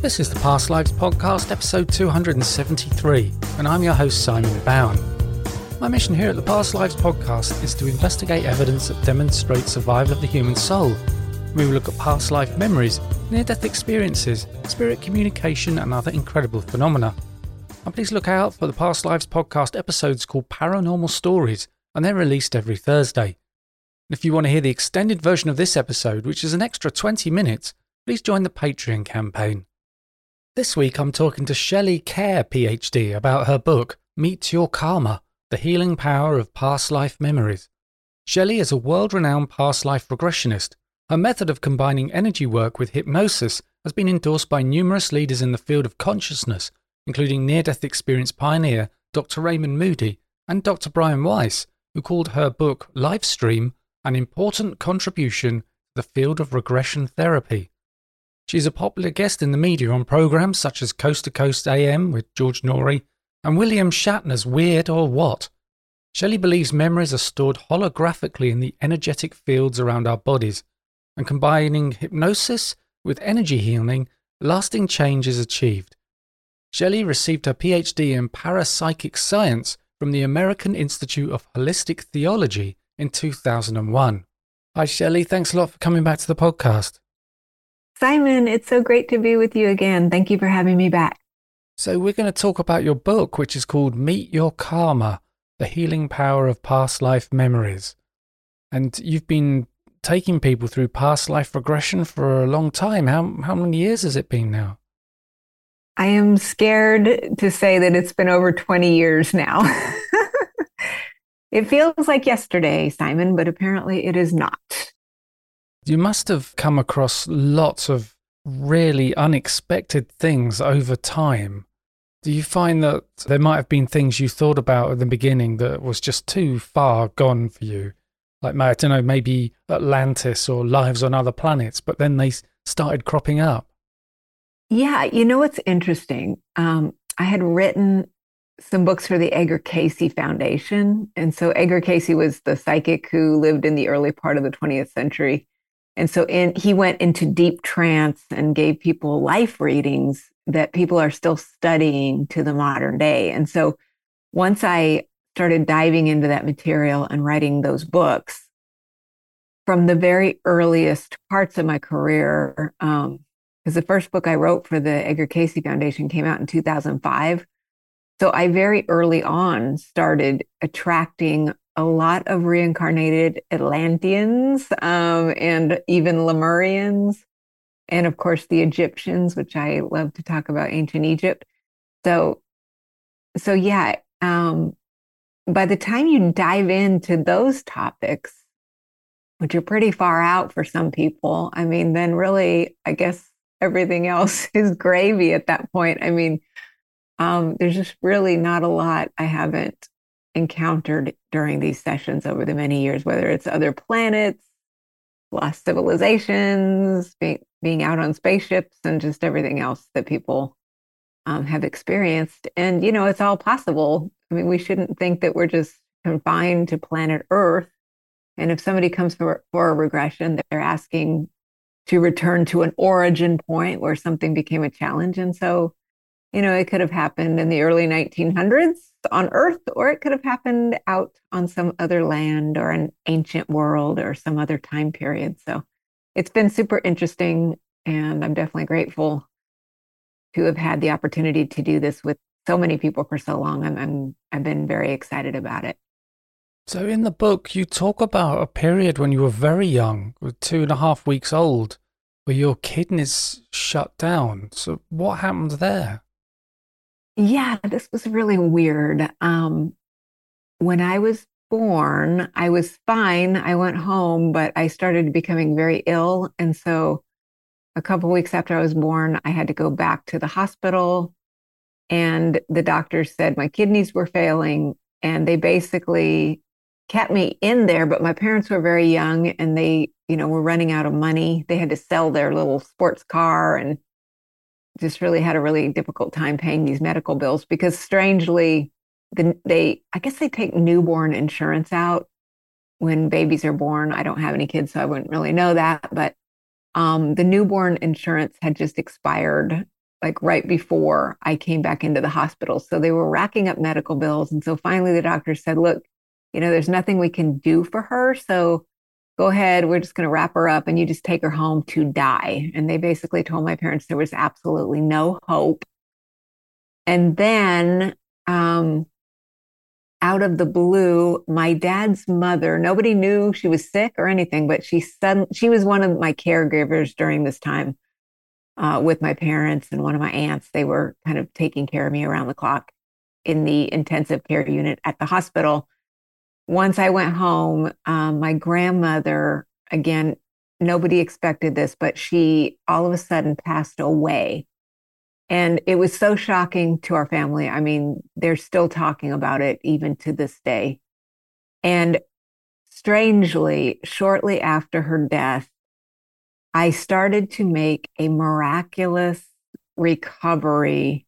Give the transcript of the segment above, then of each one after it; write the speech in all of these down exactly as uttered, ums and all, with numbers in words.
This is the Past Lives Podcast, episode two hundred seventy-three, and I'm your host, Simon Bowen. My mission here at the Past Lives Podcast is to investigate evidence that demonstrates survival of the human soul. We will look at past life memories, near-death experiences, spirit communication, and other incredible phenomena. And please look out for the Past Lives Podcast episodes called Paranormal Stories, and they're released every Thursday. And if you want to hear the extended version of this episode, which is an extra twenty minutes, please join the Patreon campaign. This week I'm talking to Shelley Kerr, P H D, about her book, Meet Your Karma, The Healing Power of Past Life Memories. Shelley is a world-renowned past life regressionist. Her method of combining energy work with hypnosis has been endorsed by numerous leaders in the field of consciousness, including near-death experience pioneer Doctor Raymond Moody and Doctor Brian Weiss, who called her book Livestream an important contribution to the field of regression therapy. She's a popular guest in the media on programs such as Coast to Coast A M with George Norrie and William Shatner's Weird or What. Shelley believes memories are stored holographically in the energetic fields around our bodies, and combining hypnosis with energy healing, lasting change is achieved. Shelley received her P H D in parapsychic science from the American Institute of Holistic Theology in two thousand one. Hi Shelley, thanks a lot for coming back to the podcast. Simon, it's so great to be with you again. Thank you for having me back. So we're going to talk about your book, which is called Meet Your Karma, The Healing Power of Past Life Memories. And you've been taking people through past life regression for a long time. How, how many years has it been now? I am scared to say that it's been over twenty years now. It feels like yesterday, Simon, but apparently it is not. You must have come across lots of really unexpected things over time. Do you find that there might have been things you thought about at the beginning that was just too far gone for you? Like, I don't know, maybe Atlantis or lives on other planets, but then they started cropping up. Yeah, you know what's interesting? Um, I had written some books for the Edgar Cayce Foundation. And so Edgar Cayce was the psychic who lived in the early part of the twentieth century. And so in, he went into deep trance and gave people life readings that people are still studying to the modern day. And so once I started diving into that material and writing those books, from the very earliest parts of my career, um, because the first book I wrote for the Edgar Cayce Foundation came out in two thousand five. So I very early on started attracting a lot of reincarnated Atlanteans um, and even Lemurians, and of course the Egyptians, which I love to talk about, ancient Egypt. So, so yeah, um, by the time you dive into those topics, which are pretty far out for some people, I mean, then really, I guess everything else is gravy at that point. I mean, um, there's just really not a lot I haven't encountered during these sessions over the many years, whether it's other planets, lost civilizations, being, being out on spaceships, and just everything else that people um, have experienced. And, you know, it's all possible. I mean, we shouldn't think that we're just confined to planet Earth. And if somebody comes for, for a regression, they're asking to return to an origin point where something became a challenge. And so, you know, it could have happened in the early nineteen hundreds on Earth, or it could have happened out on some other land or an ancient world or some other time period. So it's been super interesting, and I'm definitely grateful to have had the opportunity to do this with so many people for so long. I'm, I'm I've been very excited about it. So in the book, you talk about a period when you were very young, two and a half weeks old, where your kidneys shut down. So what happened there? Yeah, this was really weird. Um, when I was born, I was fine. I went home, but I started becoming very ill. And so a couple of weeks after I was born, I had to go back to the hospital. And the doctors said my kidneys were failing. And they basically kept me in there. But my parents were very young, and they, you know, were running out of money. They had to sell their little sports car and just really had a really difficult time paying these medical bills, because strangely, the, they, I guess they take newborn insurance out when babies are born. I don't have any kids, so I wouldn't really know that, but um, the newborn insurance had just expired like right before I came back into the hospital. So they were racking up medical bills. And so finally the doctor said, look, you know, there's nothing we can do for her. So go ahead, we're just going to wrap her up and you just take her home to die. And they basically told my parents there was absolutely no hope. And then um, out of the blue, my dad's mother, nobody knew she was sick or anything, but she suddenly, she was one of my caregivers during this time uh, with my parents and one of my aunts. They were kind of taking care of me around the clock in the intensive care unit at the hospital. Once I went home, um, my grandmother, again, nobody expected this, but she all of a sudden passed away. And it was so shocking to our family. I mean, they're still talking about it even to this day. And strangely, shortly after her death, I started to make a miraculous recovery.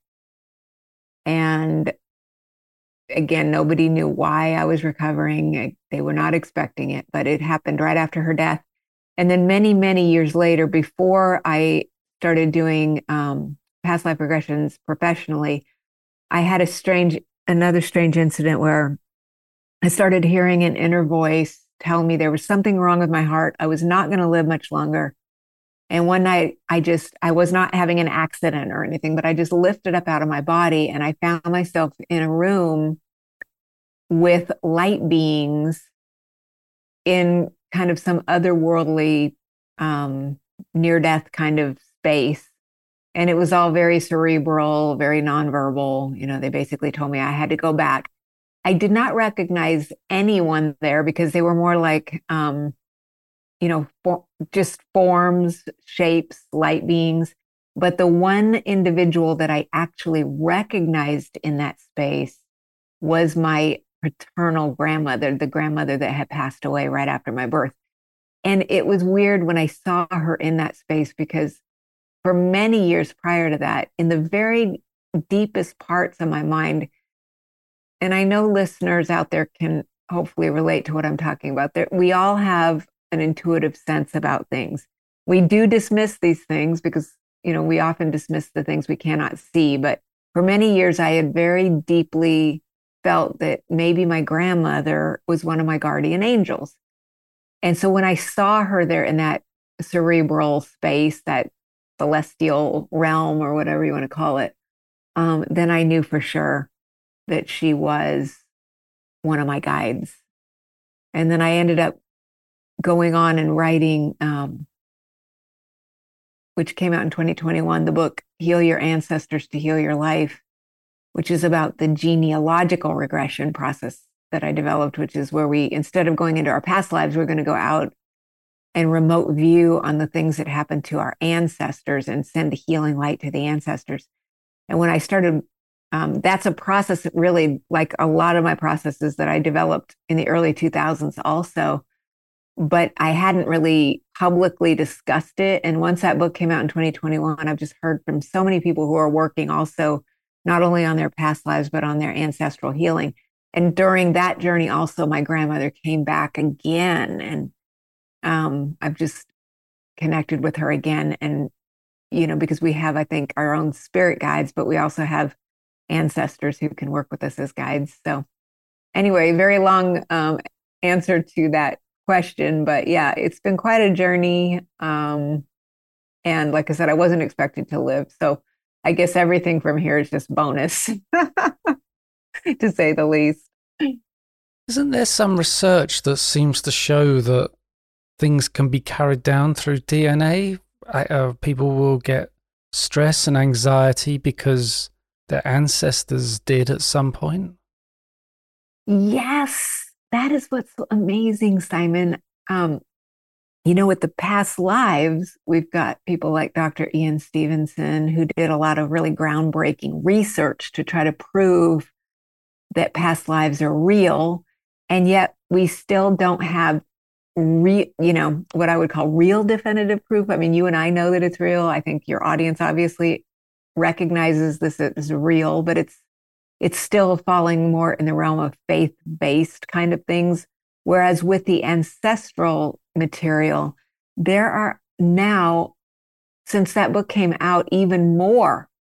And again, nobody knew why I was recovering. They were not expecting it, but it happened right after her death. And then many, many years later, before I started doing um, past life regressions professionally, I had a strange, another strange incident where I started hearing an inner voice tell me there was something wrong with my heart. I was not going to live much longer. And one night I just, I was not having an accident or anything, but I just lifted up out of my body and I found myself in a room with light beings in kind of some otherworldly, um, near-death kind of space. And it was all very cerebral, very nonverbal. You know, they basically told me I had to go back. I did not recognize anyone there because they were more like, um, you know, for, just forms, shapes, light beings. But the one individual that I actually recognized in that space was my paternal grandmother, the grandmother that had passed away right after my birth. And it was weird when I saw her in that space because for many years prior to that, in the very deepest parts of my mind, and I know listeners out there can hopefully relate to what I'm talking about, that we all have an intuitive sense about things. We do dismiss these things because, you know, we often dismiss the things we cannot see. But for many years, I had very deeply felt that maybe my grandmother was one of my guardian angels. And so when I saw her there in that cerebral space, that celestial realm or whatever you want to call it, um, then I knew for sure that she was one of my guides. And then I ended up going on and writing, um, which came out in twenty twenty-one, the book, Heal Your Ancestors to Heal Your Life, which is about the genealogical regression process that I developed, which is where we, instead of going into our past lives, we're going to go out and remote view on the things that happened to our ancestors and send the healing light to the ancestors. And when I started, um, that's a process that really, like a lot of my processes that I developed in the early two thousands also, but I hadn't really publicly discussed it. And once that book came out in twenty twenty-one, I've just heard from so many people who are working also, not only on their past lives, but on their ancestral healing. And during that journey also, my grandmother came back again. And um, I've just connected with her again. And, you know, because we have, I think, our own spirit guides, but we also have ancestors who can work with us as guides. So anyway, very long um, answer to that question. But yeah, it's been quite a journey. Um, and like I said, I wasn't expected to live. So I guess everything from here is just bonus, to say the least. Isn't there some research that seems to show that things can be carried down through D N A? Uh, people will get stress and anxiety because their ancestors did at some point? Yes, that is what's so amazing, Simon. Um, you know, with the past lives, we've got people like Doctor Ian Stevenson, who did a lot of really groundbreaking research to try to prove that past lives are real. And yet we still don't have real, you know, what I would call real definitive proof. I mean, you and I know that it's real. I think your audience obviously recognizes this as real, but it's it's still falling more in the realm of faith-based kind of things. Whereas with the ancestral material, there are now, since that book came out, even more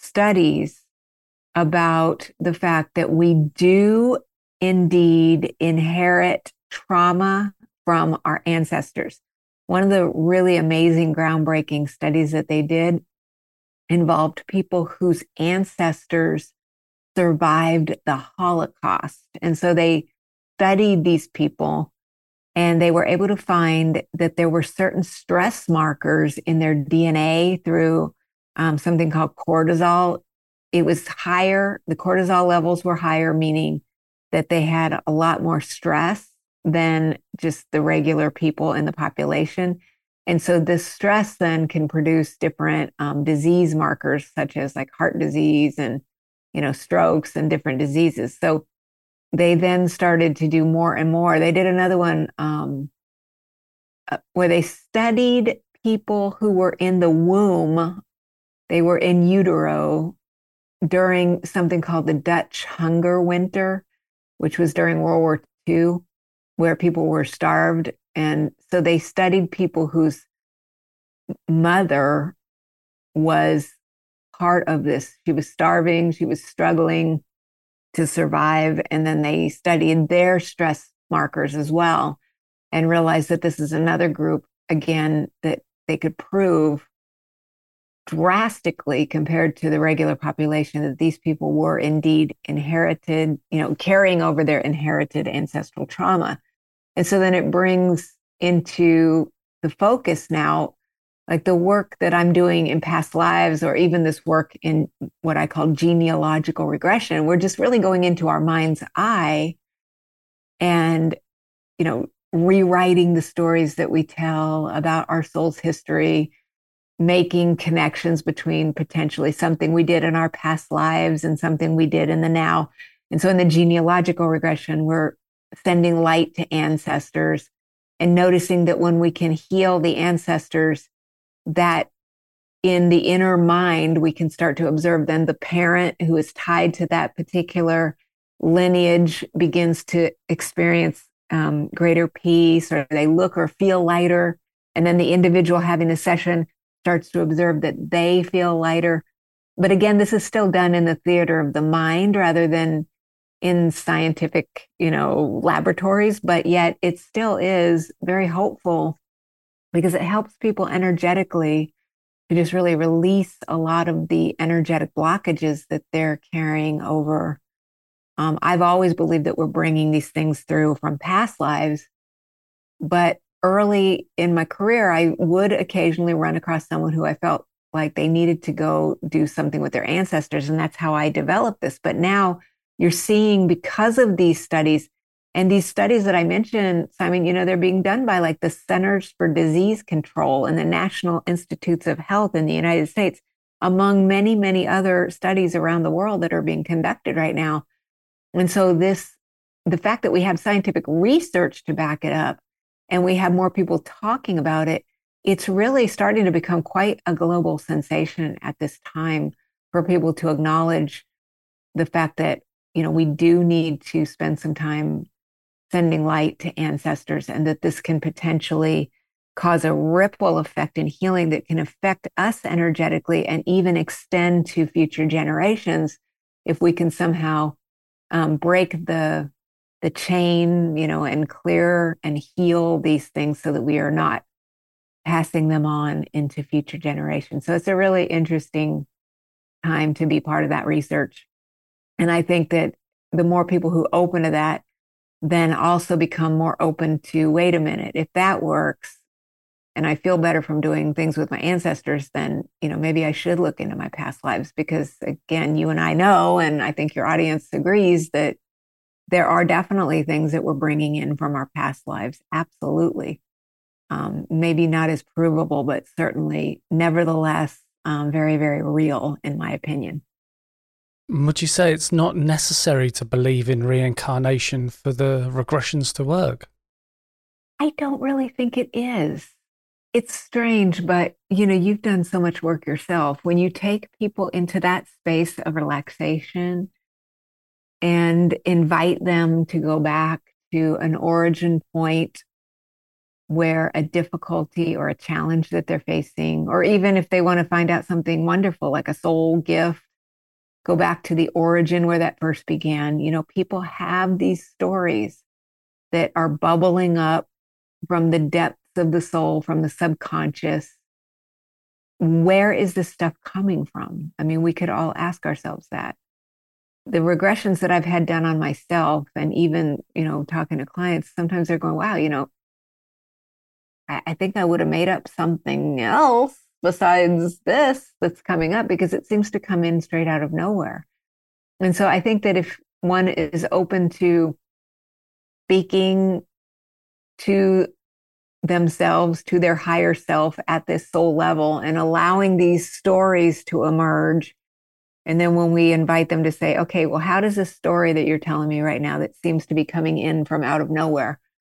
studies about the fact that we do indeed inherit trauma from our ancestors. One of the really amazing, groundbreaking studies that they did involved people whose ancestors survived the Holocaust. And so they studied these people, and they were able to find that there were certain stress markers in their D N A through um, something called cortisol. It was higher, the cortisol levels were higher, meaning that they had a lot more stress than just the regular people in the population. And so this stress then can produce different um, disease markers, such as like heart disease and, you know, strokes and different diseases. So they then started to do more and more. They did another one um, uh, where they studied people who were in the womb. They were in utero during something called the Dutch hunger winter, which was during World War Two, where people were starved. And so they studied people whose mother was part of this. She was starving, she was struggling to survive. And then they studied their stress markers as well and realized that this is another group, again, that they could prove drastically compared to the regular population that these people were indeed inherited, you know, carrying over their inherited ancestral trauma. And so then it brings into the focus now, like the work that I'm doing in past lives, or even this work in what I call genealogical regression. We're just really going into our mind's eye and, you know, rewriting the stories that we tell about our soul's history, making connections between potentially something we did in our past lives and something we did in the now. And so in the genealogical regression, we're sending light to ancestors and noticing that when we can heal the ancestors, that in the inner mind, we can start to observe then the parent who is tied to that particular lineage begins to experience um, greater peace, or they look or feel lighter. And then the individual having a session starts to observe that they feel lighter. But again, this is still done in the theater of the mind rather than in scientific, you know, laboratories, but yet it still is very hopeful because it helps people energetically to just really release a lot of the energetic blockages that they're carrying over. Um, I've always believed that we're bringing these things through from past lives, but early in my career, I would occasionally run across someone who I felt like they needed to go do something with their ancestors, and that's how I developed this. But now you're seeing, because of these studies, and these studies that I mentioned, Simon, you know, they're being done by like the Centers for Disease Control and the National Institutes of Health in the United States, among many, many other studies around the world that are being conducted right now. And so this, the fact that we have scientific research to back it up and we have more people talking about it, it's really starting to become quite a global sensation at this time for people to acknowledge the fact that, you know, we do need to spend some time sending light to ancestors, and that this can potentially cause a ripple effect in healing that can affect us energetically and even extend to future generations if we can somehow um, break the the chain, you know, and clear and heal these things so that we are not passing them on into future generations. So it's a really interesting time to be part of that research. And I think that the more people who open to that, then also become more open to, wait a minute, if that works and I feel better from doing things with my ancestors, then, you know, maybe I should look into my past lives. Because again, you and I know, and I think your audience agrees, that there are definitely things that we're bringing in from our past lives. Absolutely. Um, maybe not as provable, but certainly nevertheless, um, very, very real, in my opinion. Would you say it's not necessary to believe in reincarnation for the regressions to work? I don't really think it is. It's strange, but you know, you've done so much work yourself. When you take people into that space of relaxation and invite them to go back to an origin point where a difficulty or a challenge that they're facing, or even if they want to find out something wonderful like a soul gift go back to the origin where that first began. You know, people have these stories that are bubbling up from the depths of the soul, from the subconscious. Where is this stuff coming from? I mean, we could all ask ourselves that. The regressions that I've had done on myself, and even, you know, talking to clients, sometimes they're going, wow, you know, I, I think I would have made up something else besides this that's coming up, because it seems to come in straight out of nowhere. And so I think that if one is open to speaking to themselves, to their higher self at this soul level, and allowing these stories to emerge. And then when we invite them to say, okay, well, how does this story that you're telling me right now that seems to be coming in from out of nowhere,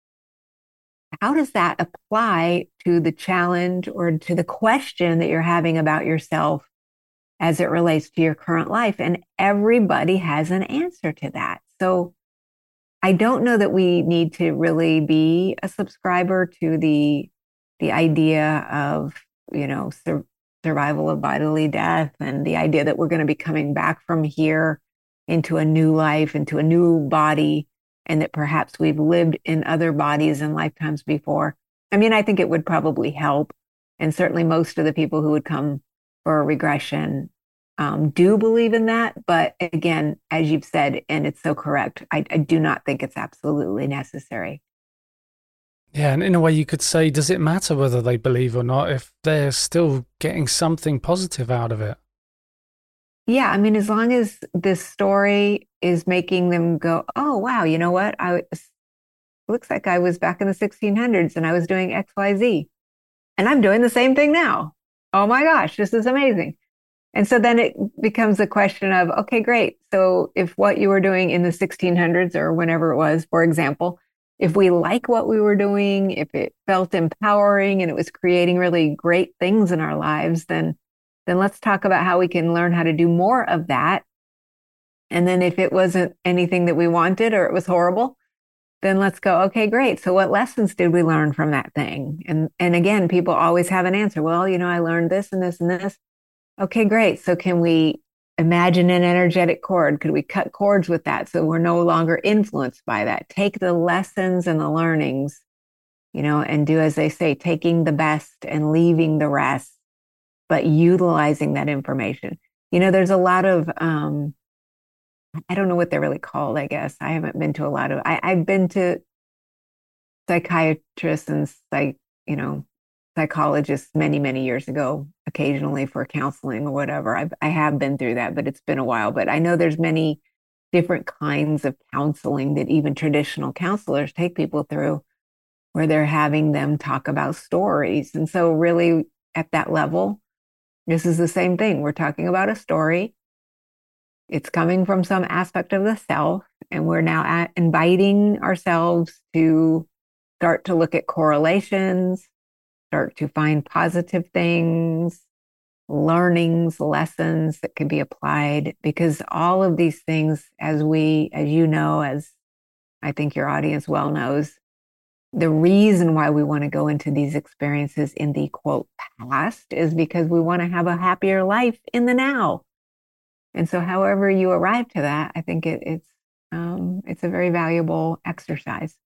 how does that apply to the challenge or to the question that you're having about yourself as it relates to your current life? And everybody has an answer to that. So I don't know that we need to really be a subscriber to the the idea of, you know, sur- survival of bodily death, and the idea that we're going to be coming back from here into a new life, into a new body, and that perhaps we've lived in other bodies and lifetimes before. I mean, I think it would probably help. And certainly most of the people who would come for a regression um, do believe in that. But again, as you've said, and it's so correct, I, I do not think it's absolutely necessary. Yeah, and in a way you could say, does it matter whether they believe or not if they're still getting something positive out of it? Yeah, I mean, as long as this story is making them go, oh, wow, you know what? I was, looks like I was back in the sixteen hundreds and I was doing X Y Z. And I'm doing the same thing now. Oh my gosh, this is amazing. And so then it becomes a question of, okay, great. So if what you were doing in the sixteen hundreds or whenever it was, for example, if we like what we were doing, if it felt empowering and it was creating really great things in our lives, then then let's talk about how we can learn how to do more of that. And then if it wasn't anything that we wanted or it was horrible, then let's go, okay, great. So what lessons did we learn from that thing? And and again, people always have an answer. Well, you know, I learned this and this and this. Okay, great. So can we imagine an energetic cord? Could we cut cords with that so we're no longer influenced by that? Take the lessons and the learnings, you know, and do as they say, taking the best and leaving the rest, but utilizing that information. You know, there's a lot of, um, I don't know what they're really called, I guess. I haven't been to a lot of, I, I've been to psychiatrists and psych, you know, psychologists many, many years ago, occasionally for counseling or whatever. I've, I have been through that, but it's been a while. But I know there's many different kinds of counseling that even traditional counselors take people through, where they're having them talk about stories. And so really at that level, this is the same thing. We're talking about a story. It's coming from some aspect of the self, and we're now at inviting ourselves to start to look at correlations, start to find positive things, learnings, lessons that can be applied, because all of these things, as we, as you know, as I think your audience well knows, the reason why we want to go into these experiences in the quote past is because we want to have a happier life in the now. And so however you arrive to that, I think it, it's um, it's a very valuable exercise.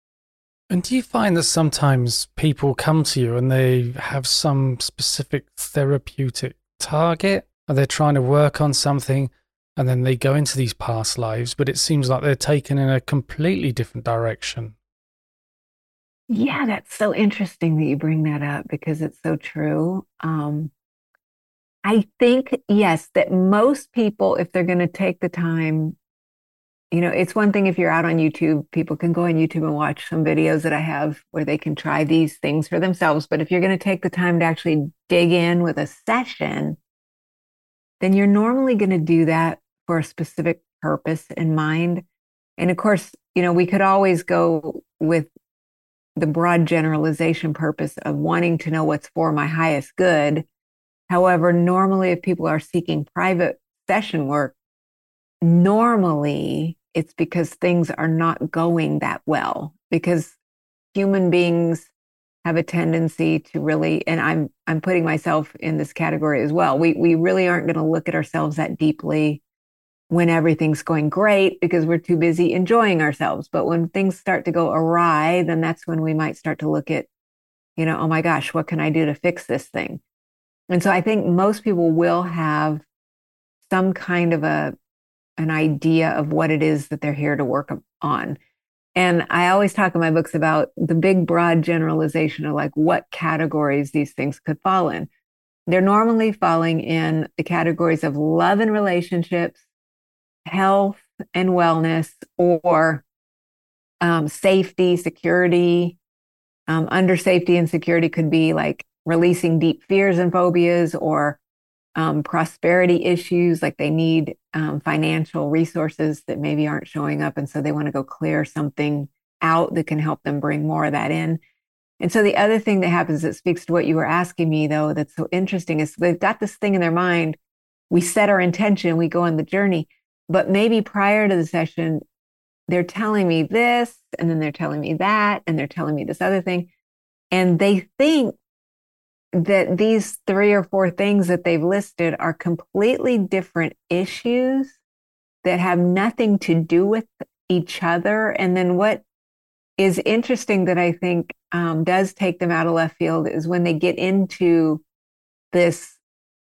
And do you find that sometimes people come to you and they have some specific therapeutic target? Are they trying to work on something and then they go into these past lives, but it seems like they're taken in a completely different direction? Yeah, that's so interesting that you bring that up, because it's so true. Um, I think, yes, that most people, if they're going to take the time, you know, it's one thing if you're out on YouTube, people can go on YouTube and watch some videos that I have where they can try these things for themselves. But if you're going to take the time to actually dig in with a session, then you're normally going to do that for a specific purpose in mind. And of course, you know, we could always go with the broad generalization purpose of wanting to know what's for my highest good. However, normally if people are seeking private session work, normally it's because things are not going that well, because human beings have a tendency to really, and I'm I'm putting myself in this category as well. We we really aren't going to look at ourselves that deeply. when everything's going great because we're too busy enjoying ourselves. But when things start to go awry, then that's when we might start to look at, you know, oh my gosh, what can I do to fix this thing? And so I think most people will have some kind of a an idea of what it is that they're here to work on. And I always talk in my books about the big, broad generalization of like what categories these things could fall in. They're normally falling in the categories of love and relationships, health and wellness, or um, safety, security. Um, under safety and security could be like releasing deep fears and phobias, or um, prosperity issues, like they need um, financial resources that maybe aren't showing up. And so they want to go clear something out that can help them bring more of that in. And so the other thing that happens that speaks to what you were asking me, though, that's so interesting is they've got this thing in their mind. We set our intention, we go on the journey, but maybe prior to the session, they're telling me this, and then they're telling me that, and they're telling me this other thing. And they think that these three or four things that they've listed are completely different issues that have nothing to do with each other. And then what is interesting that I think um, does take them out of left field is when they get into this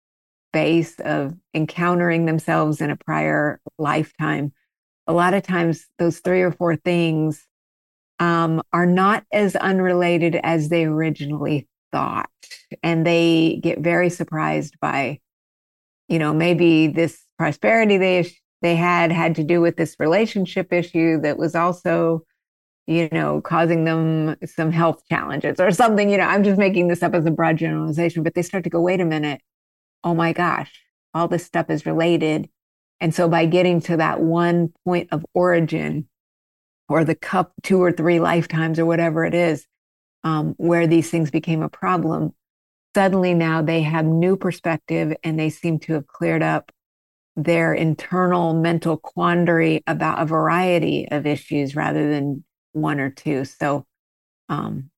space of encountering themselves in a prior lifetime. A lot of times those three or four things um, are not as unrelated as they originally thought. And they get very surprised by, you know, maybe this prosperity they they had had to do with this relationship issue that was also, you know, causing them some health challenges or something. You know, I'm just making this up as a broad generalization, but they start to go, wait a minute, oh my gosh, all this stuff is related. And so by getting to that one point of origin, or the cup two or three lifetimes or whatever it is, um, where these things became a problem, suddenly now they have new perspective and they seem to have cleared up their internal mental quandary about a variety of issues rather than one or two. So um,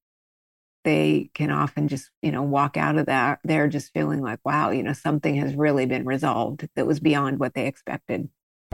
they can often just, you know, walk out of that. They're just feeling like, wow, you know, something has really been resolved that was beyond what they expected.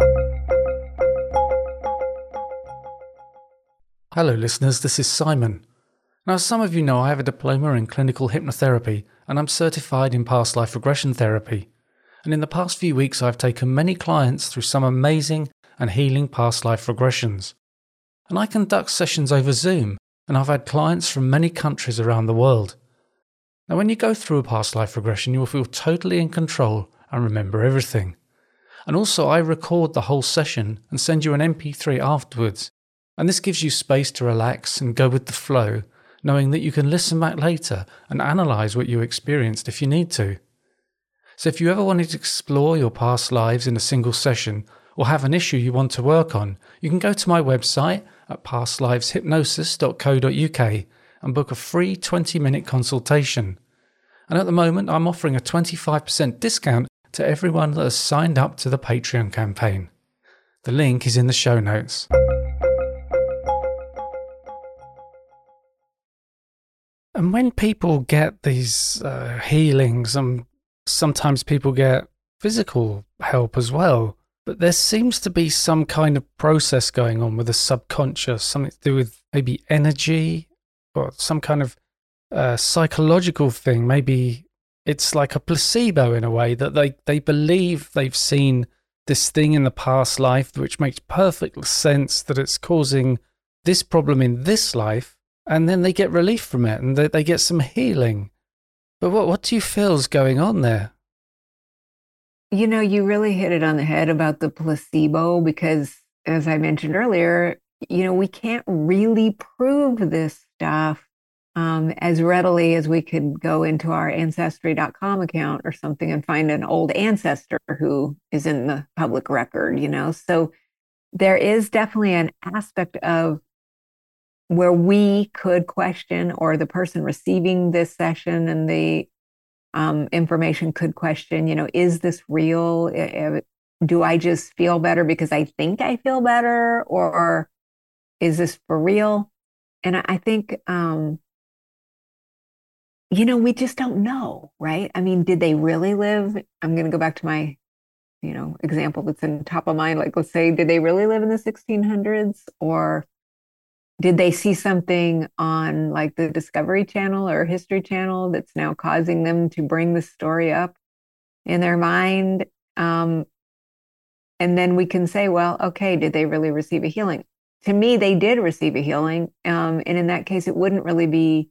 Hello, listeners. This is Simon. Now, as some of you know, I have a diploma in clinical hypnotherapy and I'm certified in past life regression therapy. And in the past few weeks, I've taken many clients through some amazing and healing past life regressions. And I conduct sessions over Zoom, and I've had clients from many countries around the world. Now, when you go through a past life regression, you will feel totally in control and remember everything. And also, I record the whole session and send you an M P three afterwards. And this gives you space to relax and go with the flow, knowing that you can listen back later and analyse what you experienced if you need to. So if you ever wanted to explore your past lives in a single session, or have an issue you want to work on, you can go to my website at past lives hypnosis dot co dot uk and book a free twenty minute consultation. And at the moment, I'm offering a twenty-five percent discount to everyone that has signed up to the Patreon campaign. The link is in the show notes. And when people get these uh, healings, and sometimes people get physical help as well, but there seems to be some kind of process going on with the subconscious, something to do with maybe energy or some kind of uh, psychological thing. Maybe it's like a placebo in a way, that they, they believe they've seen this thing in the past life, which makes perfect sense that it's causing this problem in this life, and then they get relief from it and they, they get some healing. But what, what do you feel is going on there? You know, you really hit it on the head about the placebo because, as I mentioned earlier, you know, we can't really prove this stuff um, as readily as we could go into our ancestry dot com account or something and find an old ancestor who is in the public record, you know. So there is definitely an aspect of where we could question, or the person receiving this session and the um, information could question, you know, is this real? Do I just feel better because I think I feel better? Or is this for real? And I think, um, you know, we just don't know, right? I mean, did they really live? I'm going to go back to my, you know, example that's in top of mind. Like, let's say, did they really live in the sixteen hundreds, or did they see something on like the Discovery Channel or History Channel that's now causing them to bring the story up in their mind? Um, and then we can say, well, okay, did they really receive a healing? To me, they did receive a healing. Um, and in that case, it wouldn't really be,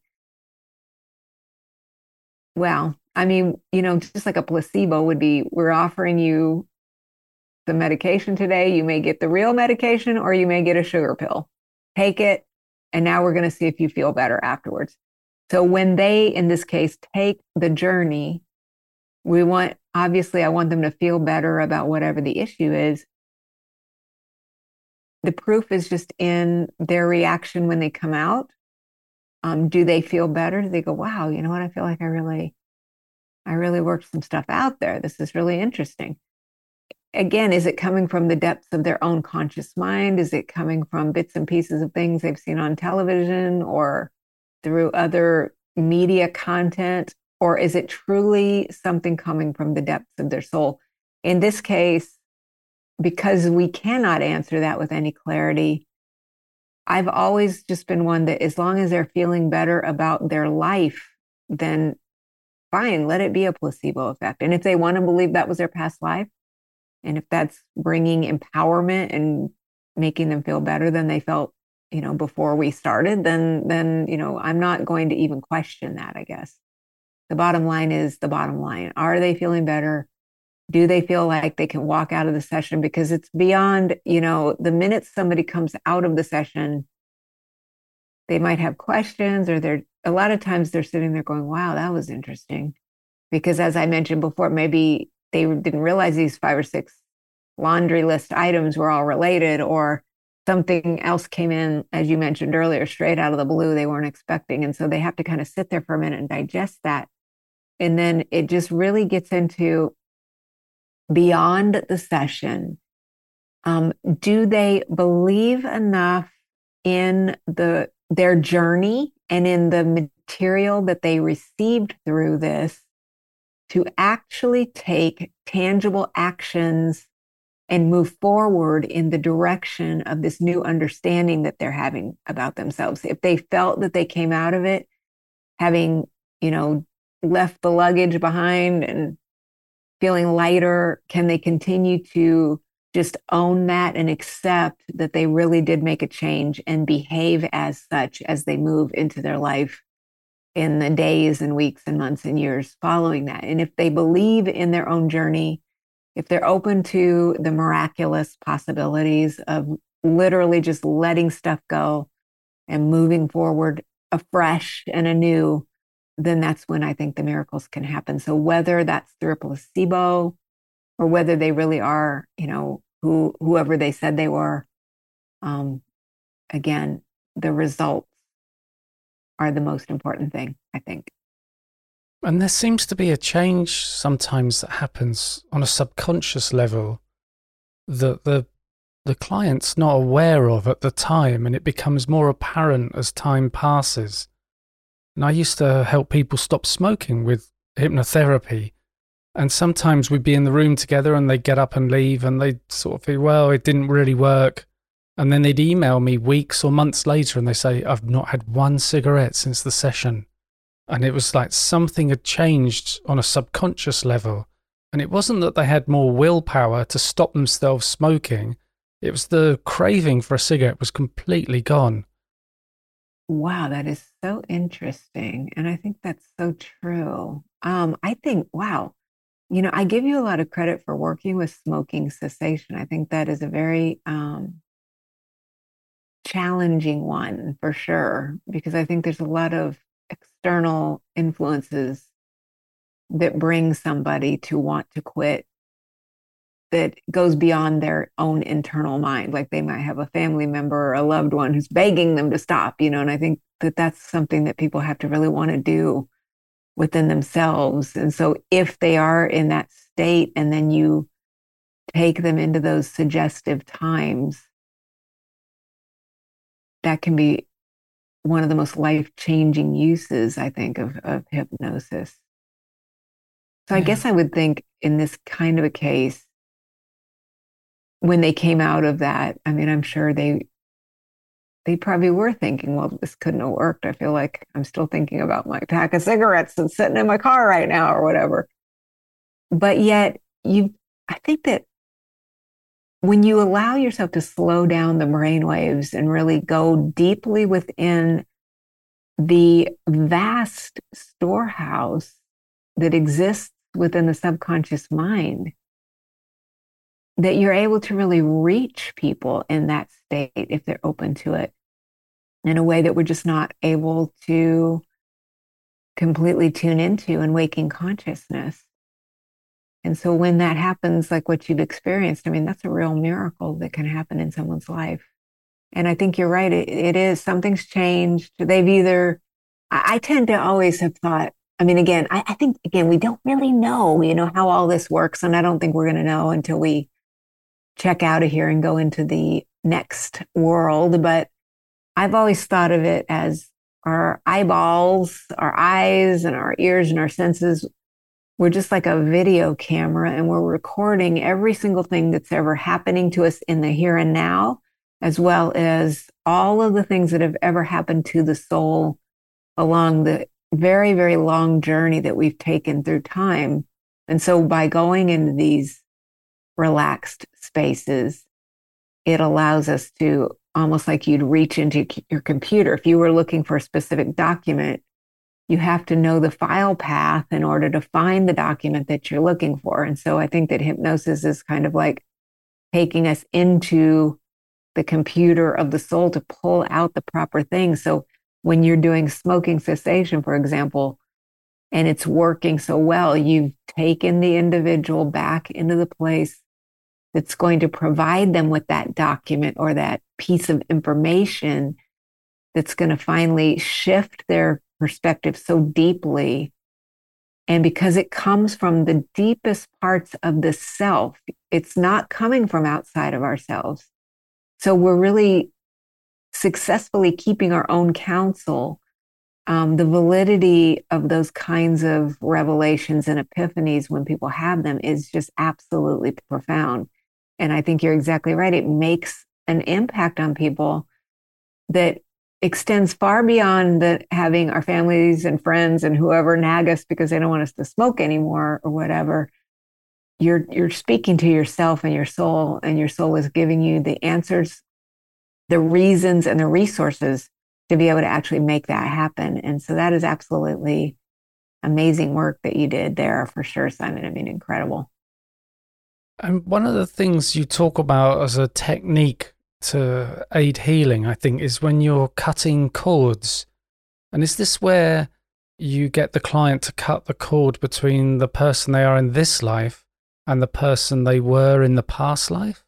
well, I mean, you know, just like a placebo would be, we're offering you the medication today. You may get the real medication or you may get a sugar pill. Take it. And now we're going to see if you feel better afterwards. So when they, in this case, take the journey, we want, obviously, I want them to feel better about whatever the issue is. The proof is just in their reaction when they come out. Um, do they feel better? Do they go, wow, you know what? I feel like I really, I really worked some stuff out there. This is really interesting. Again, is it coming from the depths of their own conscious mind? Is it coming from bits and pieces of things they've seen on television or through other media content? Or is it truly something coming from the depths of their soul? In this case, because we cannot answer that with any clarity, I've always just been one that as long as they're feeling better about their life, then fine, let it be a placebo effect. And if they want to believe that was their past life, and if that's bringing empowerment and making them feel better than they felt, you know, before we started, then, then, you know, I'm not going to even question that, I guess. The bottom line is the bottom line. Are they feeling better? Do they feel like they can walk out of the session? Because it's beyond, you know, the minute somebody comes out of the session, they might have questions, or they're, a lot of times they're sitting there going, wow, that was interesting. Because as I mentioned before, maybe they didn't realize these five or six laundry list items were all related, or something else came in, as you mentioned earlier, straight out of the blue they weren't expecting. And so they have to kind of sit there for a minute and digest that. And then it just really gets into beyond the session. Um, do they believe enough in the their journey and in the material that they received through this to actually take tangible actions and move forward in the direction of this new understanding that they're having about themselves? If they felt that they came out of it having, you know, left the luggage behind and feeling lighter, can they continue to just own that and accept that they really did make a change and behave as such as they move into their life in the days and weeks and months and years following that? And if they believe in their own journey, if they're open to the miraculous possibilities of literally just letting stuff go and moving forward afresh and anew, then that's when I think the miracles can happen. So whether that's through a placebo or whether they really are, you know, who whoever they said they were, um, again, the results are the most important thing, I think. And there seems to be a change sometimes that happens on a subconscious level that the the client's not aware of at the time, and it becomes more apparent as time passes. And I used to help people stop smoking with hypnotherapy. And sometimes we'd be in the room together and they'd get up and leave and they'd sort of think, well, it didn't really work. And then they'd email me weeks or months later and they say, I've not had one cigarette since the session. And it was like something had changed on a subconscious level. And it wasn't that they had more willpower to stop themselves smoking. It was the craving for a cigarette was completely gone. Wow, that is so interesting. And I think that's so true. Um, I think, wow, you know, I give you a lot of credit for working with smoking cessation. I think that is a very um, challenging one for sure, because I think there's a lot of external influences that bring somebody to want to quit that goes beyond their own internal mind. Like they might have a family member or a loved one who's begging them to stop, you know, and I think that that's something that people have to really want to do within themselves. And so if they are in that state and then you take them into those suggestive times, that can be one of the most life-changing uses, I think, of, of hypnosis. So I Yeah. guess I would think in this kind of a case, when they came out of that, I mean, I'm sure they they probably were thinking, well, this couldn't have worked. I feel like I'm still thinking about my pack of cigarettes that's sitting in my car right now or whatever. But yet, you, I think that when you allow yourself to slow down the brain waves and really go deeply within the vast storehouse that exists within the subconscious mind, that you're able to really reach people in that state if they're open to it in a way that we're just not able to completely tune into in waking consciousness. And so when that happens, like what you've experienced, I mean, that's a real miracle that can happen in someone's life. And I think you're right. It, it is. Something's changed. They've either, I, I tend to always have thought, I mean, again, I, I think, again, we don't really know, you know, how all this works. And I don't think we're going to know until we check out of here and go into the next world. But I've always thought of it as our eyeballs, our eyes, and our ears and our senses. We're just like a video camera, and we're recording every single thing that's ever happening to us in the here and now, as well as all of the things that have ever happened to the soul along the very, very long journey that we've taken through time. And so by going into these relaxed spaces, it allows us to, almost like you'd reach into your computer. If you were looking for a specific document, you have to know the file path in order to find the document that you're looking for. And so I think that hypnosis is kind of like taking us into the computer of the soul to pull out the proper things. So when you're doing smoking cessation, for example, and it's working so well, you've taken the individual back into the place that's going to provide them with that document or that piece of information that's going to finally shift their perspective so deeply. And because it comes from the deepest parts of the self, it's not coming from outside of ourselves. So we're really successfully keeping our own counsel. Um, the validity of those kinds of revelations and epiphanies when people have them is just absolutely profound. And I think you're exactly right. It makes an impact on people that extends far beyond the having our families and friends and whoever nag us because they don't want us to smoke anymore or whatever. You're you're speaking to yourself and your soul, and your soul is giving you the answers, the reasons, and the resources to be able to actually make that happen. And so that is absolutely amazing work that you did there for sure, Simon. I mean, incredible. And one of the things you talk about as a technique to aid healing, I think, is when you're cutting cords. And is this where you get the client to cut the cord between the person they are in this life and the person they were in the past life?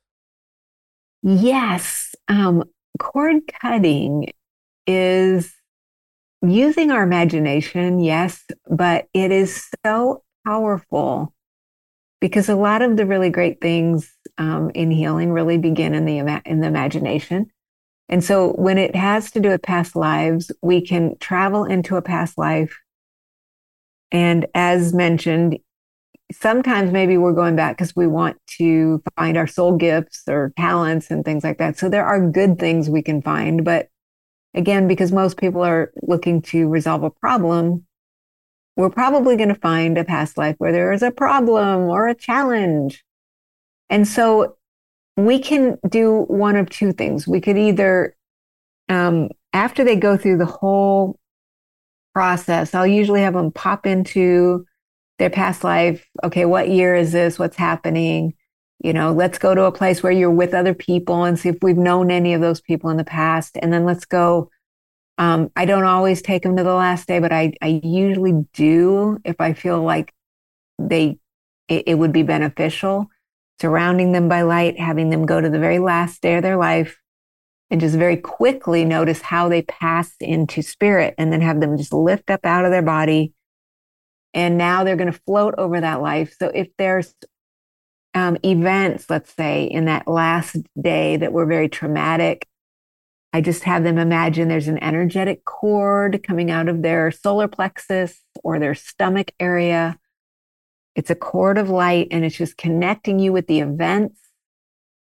Yes. Um, cord cutting is using our imagination, yes, but it is so powerful because a lot of the really great things um, in healing really begin in the ima- in the imagination. And so when it has to do with past lives, we can travel into a past life. And as mentioned, sometimes maybe we're going back because we want to find our soul gifts or talents and things like that. So there are good things we can find. But again, because most people are looking to resolve a problem, we're probably going to find a past life where there is a problem or a challenge. And so we can do one of two things. We could either, um, after they go through the whole process, I'll usually have them pop into their past life. Okay, what year is this? What's happening? You know, let's go to a place where you're with other people and see if we've known any of those people in the past. And then let's go. Um, I don't always take them to the last day, but I, I usually do if I feel like they it, it would be beneficial. Surrounding them by light, having them go to the very last day of their life and just very quickly notice how they pass into spirit, and then have them just lift up out of their body. And now they're going to float over that life. So if there's um, events, let's say, in that last day that were very traumatic, I just have them imagine there's an energetic cord coming out of their solar plexus or their stomach area. It's a cord of light, and it's just connecting you with the events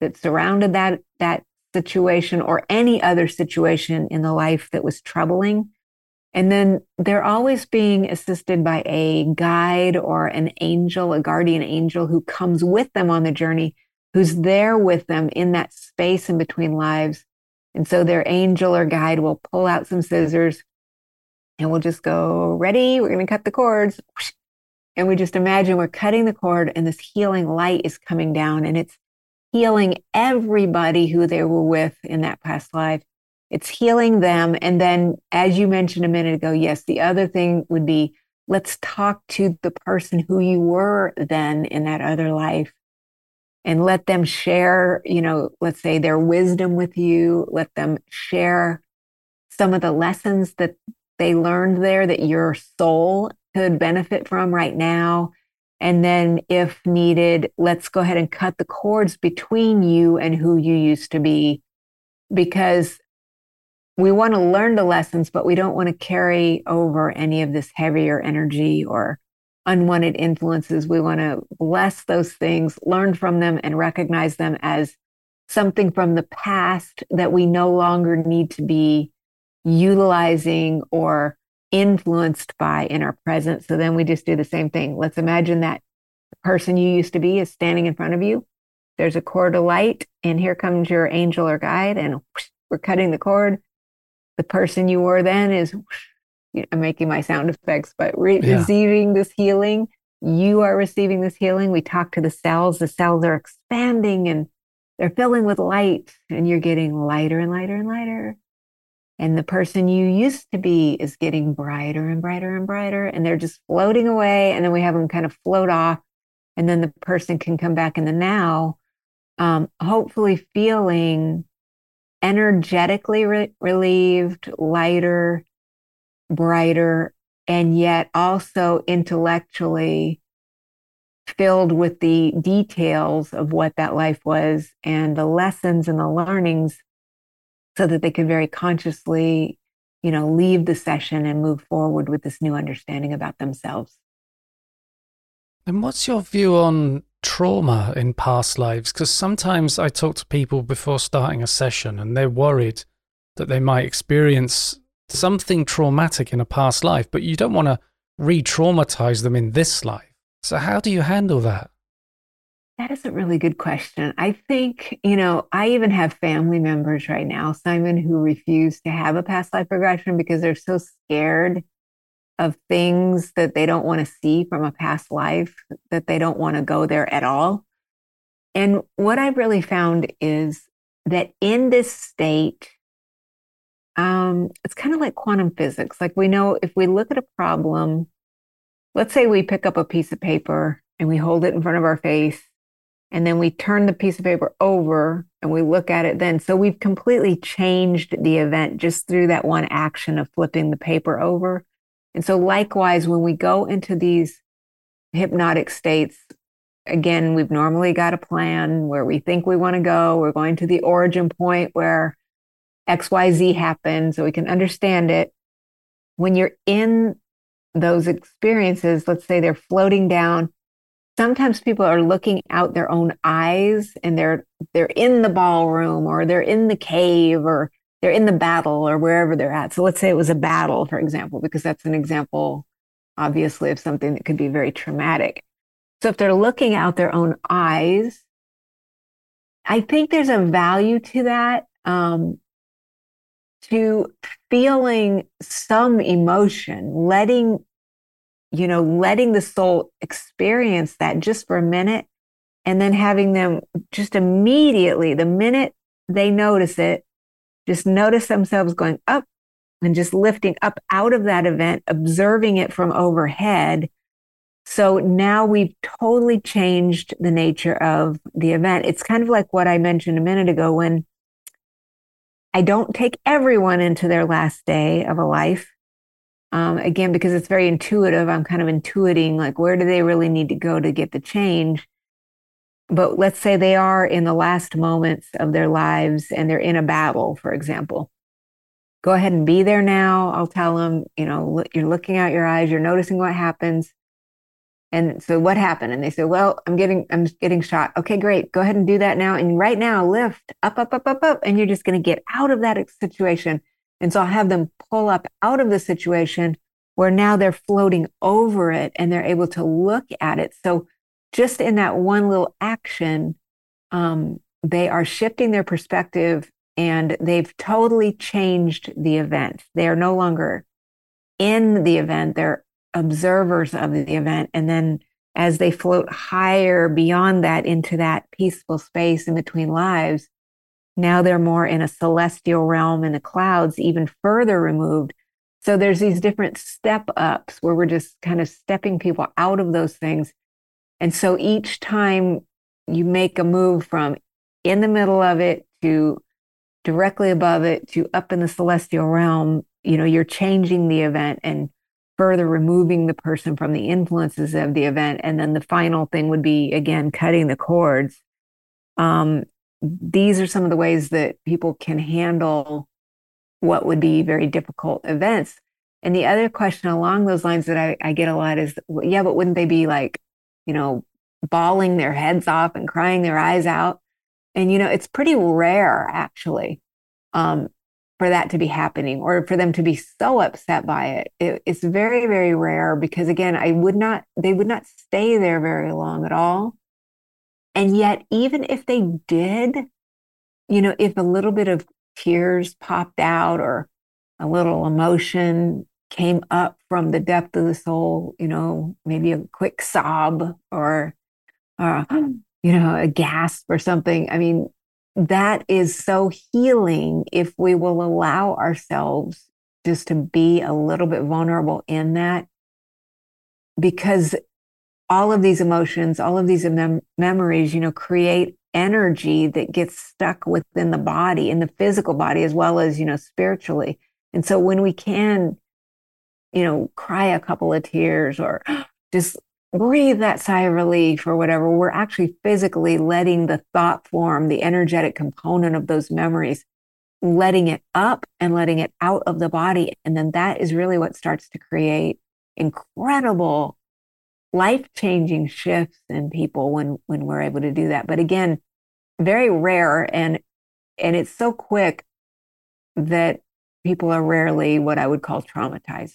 that surrounded that, that situation or any other situation in the life that was troubling. And then they're always being assisted by a guide or an angel, a guardian angel who comes with them on the journey, who's there with them in that space in between lives. And so their angel or guide will pull out some scissors and we'll just go, ready, we're going to cut the cords. And we just imagine we're cutting the cord and this healing light is coming down and it's healing everybody who they were with in that past life. It's healing them. And then, as you mentioned a minute ago, yes, the other thing would be, let's talk to the person who you were then in that other life and let them share, you know, let's say their wisdom with you. Let them share some of the lessons that they learned there that your soul could benefit from right now. And then if needed, let's go ahead and cut the cords between you and who you used to be, because we want to learn the lessons, but we don't want to carry over any of this heavier energy or unwanted influences. We want to bless those things, learn from them, and recognize them as something from the past that we no longer need to be utilizing or influenced by in our present. So then we just do the same thing. Let's imagine that the person you used to be is standing in front of you. There's a cord of light, and here comes your angel or guide, and whoosh, we're cutting the cord. The person you were then is, whoosh, I'm making my sound effects, but re- yeah. receiving this healing. You are receiving this healing. We talk to the cells. The cells are expanding and they're filling with light, and you're getting lighter and lighter and lighter. And the person you used to be is getting brighter and brighter and brighter, and they're just floating away. And then we have them kind of float off, and then the person can come back in the now, um, hopefully feeling energetically re- relieved, lighter, brighter, and yet also intellectually filled with the details of what that life was and the lessons and the learnings, so that they could very consciously, you know, leave the session and move forward with this new understanding about themselves. And what's your view on trauma in past lives? Because sometimes I talk to people before starting a session and they're worried that they might experience something traumatic in a past life, but you don't want to re-traumatize them in this life. So how do you handle that? That is a really good question. I think, you know, I even have family members right now, Simon, who refuse to have a past life regression because they're so scared of things that they don't want to see from a past life, that they don't want to go there at all. And what I've really found is that in this state, um, it's kind of like quantum physics. Like we know if we look at a problem, let's say we pick up a piece of paper and we hold it in front of our face, and then we turn the piece of paper over and we look at it then. So we've completely changed the event just through that one action of flipping the paper over. And so likewise, when we go into these hypnotic states, again, we've normally got a plan where we think we want to go. We're going to the origin point where X Y Z happened so we can understand it. When you're in those experiences, let's say they're floating down, sometimes people are looking out their own eyes and they're they're in the ballroom or they're in the cave or they're in the battle or wherever they're at. So let's say it was a battle, for example, because that's an example, obviously, of something that could be very traumatic. So if they're looking out their own eyes, I think there's a value to that, um, to feeling some emotion, letting you know, letting the soul experience that just for a minute, and then having them just immediately, the minute they notice it, just notice themselves going up and just lifting up out of that event, observing it from overhead. So now we've totally changed the nature of the event. It's kind of like what I mentioned a minute ago when I don't take everyone into their last day of a life. Um, again, because it's very intuitive, I'm kind of intuiting, like, where do they really need to go to get the change? But let's say they are in the last moments of their lives and they're in a battle, for example. Go ahead and be there now. I'll tell them, you know, look, you're looking out your eyes, you're noticing what happens. And so what happened? And they said, well, I'm getting, I'm getting shot. Okay, great. Go ahead and do that now. And right now, lift up, up, up, up, up. And you're just going to get out of that situation. And so I'll have them pull up out of the situation where now they're floating over it and they're able to look at it. So just in that one little action, um, they are shifting their perspective and they've totally changed the event. They are no longer in the event, they're observers of the event. And then as they float higher beyond that into that peaceful space in between lives, now they're more in a celestial realm in the clouds, even further removed. So there's these different step ups where we're just kind of stepping people out of those things. And so each time you make a move from in the middle of it to directly above it to up in the celestial realm, you know, you're changing the event and further removing the person from the influences of the event. And then the final thing would be, again, cutting the cords. Um, these are some of the ways that people can handle what would be very difficult events. And the other question along those lines that I, I get a lot is, well, yeah, but wouldn't they be like, you know, bawling their heads off and crying their eyes out? And, you know, it's pretty rare, actually, um, for that to be happening or for them to be so upset by it. it. It's very, very rare because, again, I would not, they would not stay there very long at all. And yet, even if they did, you know, if a little bit of tears popped out or a little emotion came up from the depth of the soul, you know, maybe a quick sob or, or you know, a gasp or something. I mean, that is so healing if we will allow ourselves just to be a little bit vulnerable in that, because all of these emotions, all of these mem- memories, you know, create energy that gets stuck within the body, in the physical body, as well as, you know, spiritually. And so when we can, you know, cry a couple of tears or just breathe that sigh of relief or whatever, we're actually physically letting the thought form, the energetic component of those memories, letting it up and letting it out of the body. And then that is really what starts to create incredible life-changing shifts in people when when we're able to do that. But again, very rare, and and it's so quick that people are rarely what I would call traumatized.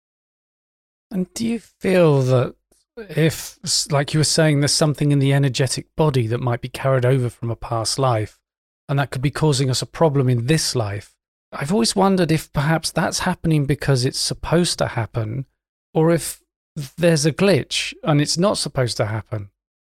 And do you feel that if, like you were saying, there's something in the energetic body that might be carried over from a past life, and that could be causing us a problem in this life? I've always wondered if perhaps that's happening because it's supposed to happen, or if there's a glitch and it's not supposed to happen.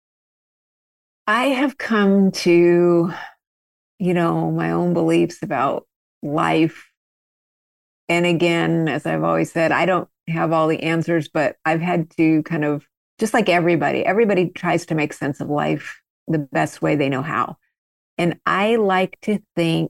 I have come to, you know, my own beliefs about life. And again, as I've always said, I don't have all the answers, but I've had to kind of, just like everybody, everybody tries to make sense of life the best way they know how. And I like to think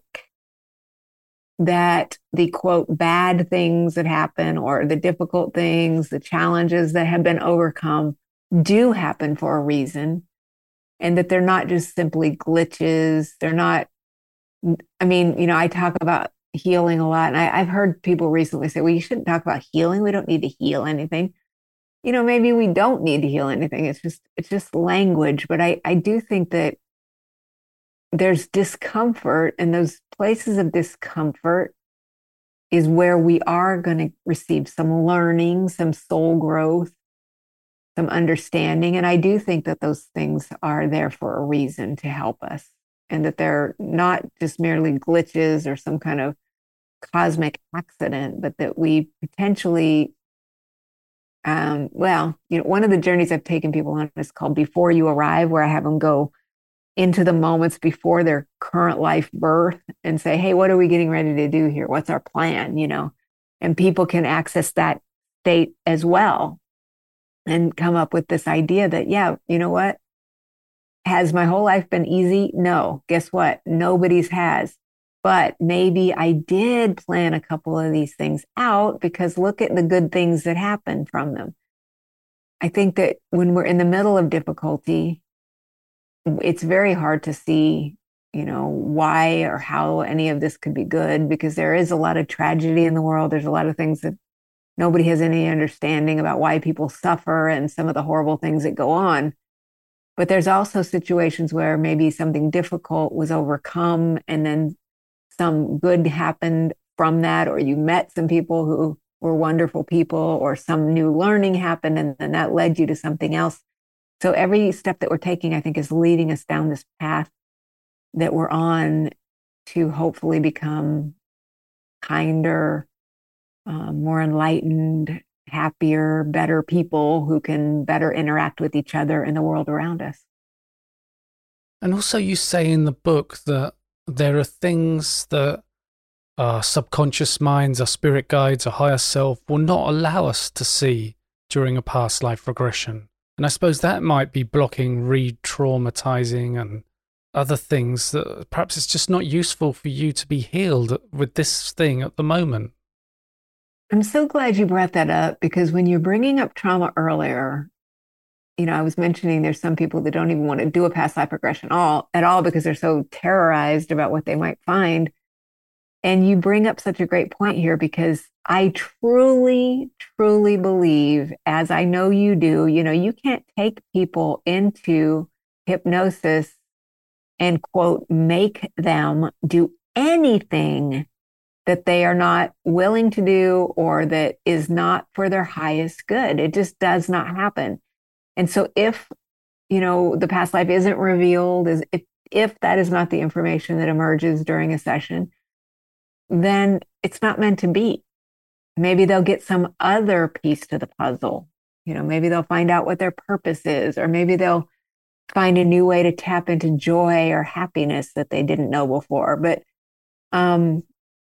that the quote, bad things that happen or the difficult things, the challenges that have been overcome do happen for a reason. And that they're not just simply glitches. They're not, I mean, you know, I talk about healing a lot. And I, I've heard people recently say, well, you shouldn't talk about healing. We don't need to heal anything. You know, maybe we don't need to heal anything. It's just, it's just language. But I, I do think that there's discomfort, and those places of discomfort is where we are going to receive some learning, some soul growth, some understanding. And I do think that those things are there for a reason to help us, and that they're not just merely glitches or some kind of cosmic accident, but that we potentially, um, well, you know, one of the journeys I've taken people on is called Before You Arrive, where I have them go into the moments before their current life birth and say, hey, what are we getting ready to do here? What's our plan? You know, and people can access that state as well and come up with this idea that, yeah, you know what? Has my whole life been easy? No. Guess what? Nobody's has. But maybe I did plan a couple of these things out, because look at the good things that happened from them. I think that when we're in the middle of difficulty, it's very hard to see, you know, why or how any of this could be good, because there is a lot of tragedy in the world. There's a lot of things that nobody has any understanding about why people suffer and some of the horrible things that go on. But there's also situations where maybe something difficult was overcome and then some good happened from that, or you met some people who were wonderful people, or some new learning happened and then that led you to something else. So every step that we're taking, I think, is leading us down this path that we're on to hopefully become kinder, uh, more enlightened, happier, better people who can better interact with each other and the world around us. And also you say in the book that there are things that our subconscious minds, our spirit guides, our higher self will not allow us to see during a past life regression. And I suppose that might be blocking re-traumatizing and other things that perhaps it's just not useful for you to be healed with this thing at the moment. I'm so glad you brought that up, because when you're bringing up trauma earlier, you know, I was mentioning there's some people that don't even want to do a past life regression all at all because they're so terrorized about what they might find. And you bring up such a great point here, because I truly, truly believe, as I know you do, you know, you can't take people into hypnosis and, quote, make them do anything that they are not willing to do or that is not for their highest good. It just does not happen. And so if, you know, the past life isn't revealed, is if, if that is not the information that emerges during a session, then it's not meant to be. Maybe they'll get some other piece to the puzzle. You know, maybe they'll find out what their purpose is, or maybe they'll find a new way to tap into joy or happiness that they didn't know before. But um,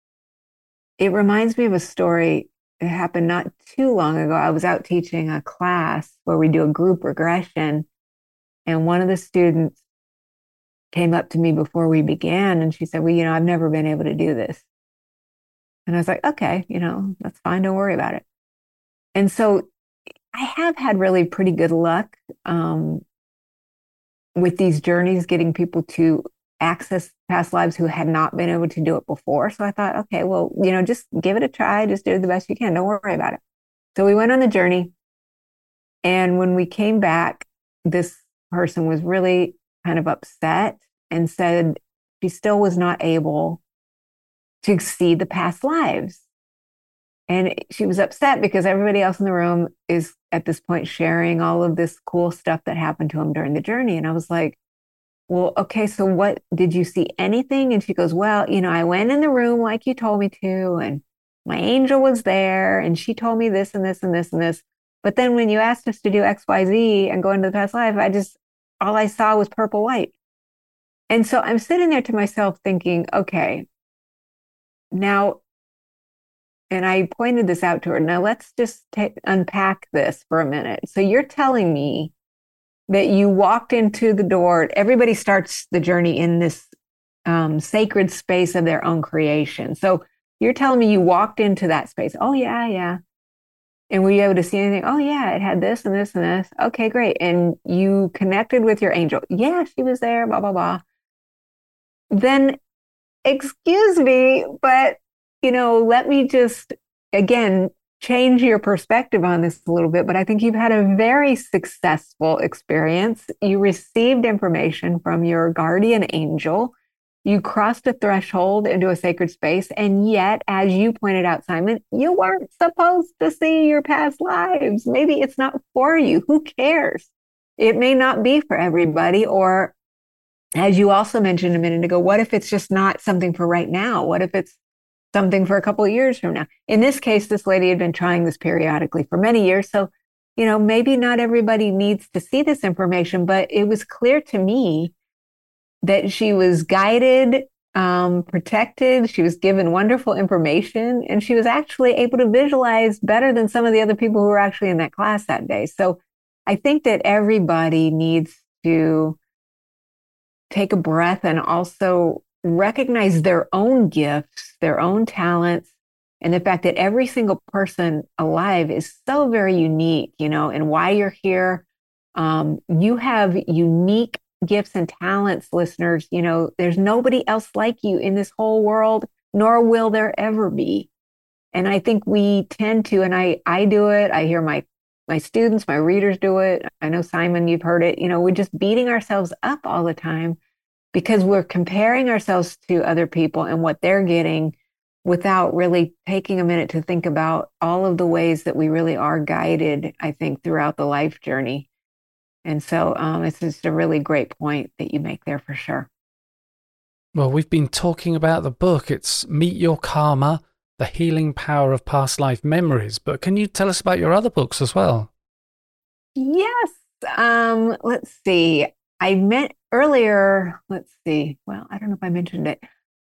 it reminds me of a story that happened not too long ago. I was out teaching a class where we do a group regression, and one of the students came up to me before we began, and she said, well, you know, I've never been able to do this. And I was like, okay, you know, that's fine. Don't worry about it. And so I have had really pretty good luck um, with these journeys, getting people to access past lives who had not been able to do it before. So I thought, okay, well, you know, just give it a try. Just do the best you can. Don't worry about it. So we went on the journey. And when we came back, this person was really kind of upset and said she still was not able to see the past lives. And she was upset because everybody else in the room is at this point sharing all of this cool stuff that happened to them during the journey. And I was like, well, okay, so what, did you see anything? And she goes, well, you know, I went in the room like you told me to, and my angel was there, and she told me this and this and this and this. But then when you asked us to do X, Y, Z and go into the past life, I just, all I saw was purple light. And so I'm sitting there to myself thinking, okay, now, and I pointed this out to her, now let's just t- unpack this for a minute. So you're telling me that you walked into the door, everybody starts the journey in this um, sacred space of their own creation. So you're telling me you walked into that space. Oh, yeah, yeah. And were you able to see anything? Oh, yeah, it had this and this and this. Okay, great. And you connected with your angel. Yeah, she was there, blah, blah, blah. Then, excuse me, but, you know, let me just, again, change your perspective on this a little bit. But I think you've had a very successful experience. You received information from your guardian angel. You crossed a threshold into a sacred space. And yet, as you pointed out, Simon, you weren't supposed to see your past lives. Maybe it's not for you. Who cares? It may not be for everybody. Or, as you also mentioned a minute ago, what if it's just not something for right now? What if it's something for a couple of years from now? In this case, this lady had been trying this periodically for many years. So, you know, maybe not everybody needs to see this information, but it was clear to me that she was guided, um, protected. She was given wonderful information, and she was actually able to visualize better than some of the other people who were actually in that class that day. So I think that everybody needs to take a breath and also recognize their own gifts, their own talents, and the fact that every single person alive is so very unique, you know, and why you're here. Um, you have unique gifts and talents, listeners. You know, there's nobody else like you in this whole world, nor will there ever be. And I think we tend to, and I, I do it. I hear my, my students, my readers do it. I know, Simon, you've heard it. You know, we're just beating ourselves up all the time because we're comparing ourselves to other people and what they're getting without really taking a minute to think about all of the ways that we really are guided, I think, throughout the life journey. And so um, it's just a really great point that you make there for sure. Well, we've been talking about the book. It's Meet Your Karma, The Healing Power of Past Life Memories. But can you tell us about your other books as well? Yes. Um, let's see. I met earlier, let's see. Well, I don't know if I mentioned it.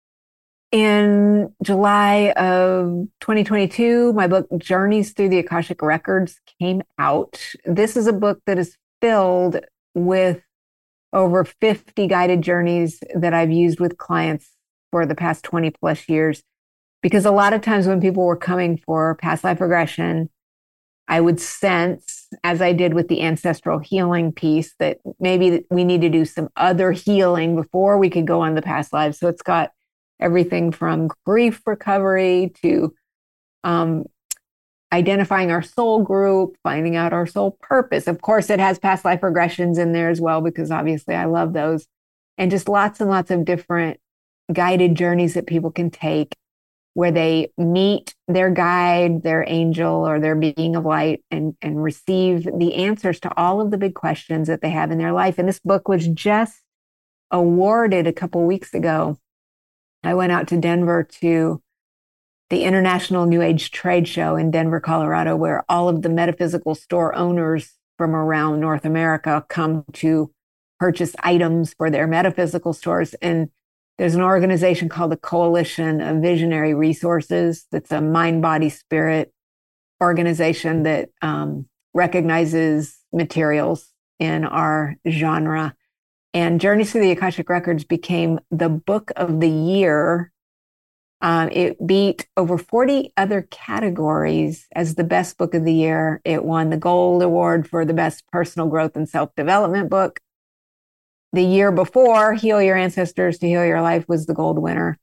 In July of twenty twenty-two, my book Journeys Through the Akashic Records came out. This is a book that is filled with over fifty guided journeys that I've used with clients for the past twenty plus years. Because a lot of times when people were coming for past life regression, I would sense, as I did with the ancestral healing piece, that maybe we need to do some other healing before we could go on the past lives. So it's got everything from grief recovery to um, identifying our soul group, finding out our soul purpose. Of course, it has past life regressions in there as well, because obviously I love those. And just lots and lots of different guided journeys that people can take where they meet their guide, their angel, or their being of light and, and receive the answers to all of the big questions that they have in their life. And this book was just awarded a couple weeks ago. I went out to Denver to the International New Age Trade Show in Denver, Colorado, where all of the metaphysical store owners from around North America come to purchase items for their metaphysical stores. And there's an organization called the Coalition of Visionary Resources that's a mind, body, spirit organization that um, recognizes materials in our genre. And Journeys Through the Akashic Records became the book of the year. Um, it beat over forty other categories as the best book of the year. It won the Gold Award for the best personal growth and self-development book. The year before, Heal Your Ancestors to Heal Your Life was the gold winner.